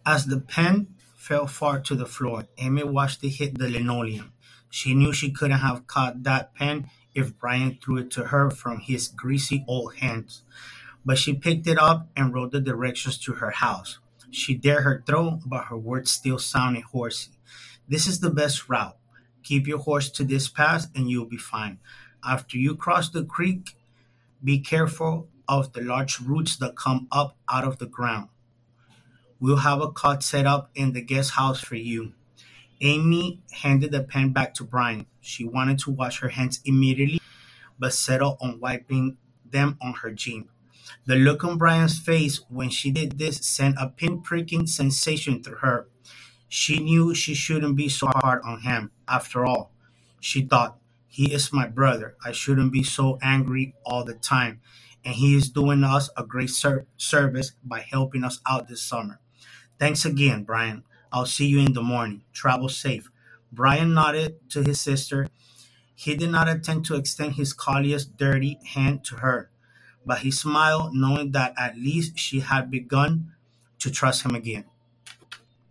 As the pen fell far to the floor, Amy watched it hit the linoleum. She knew she couldn't have caught that pen if Brian threw it to her from his greasy old hands. But she picked it up and wrote the directions to her house. She dared her throat, but her words still sounded horsey. This is the best route. Keep your horse to this path and you'll be fine. After you cross the creek, be careful of the large roots that come up out of the ground. We'll have a cot set up in the guest house for you. Amy handed the pen back to Brian. She wanted to wash her hands immediately, but settled on wiping them on her jean. The look on Brian's face when she did this sent a pin-pricking sensation through her. She knew she shouldn't be so hard on him. After all, she thought, he is my brother. I shouldn't be so angry all the time. And he is doing us a great service by helping us out this summer. Thanks again, Brian. I'll see you in the morning. Travel safe. Brian nodded to his sister. He did not attempt to extend his collier's dirty hand to her, but he smiled, knowing that at least she had begun to trust him again.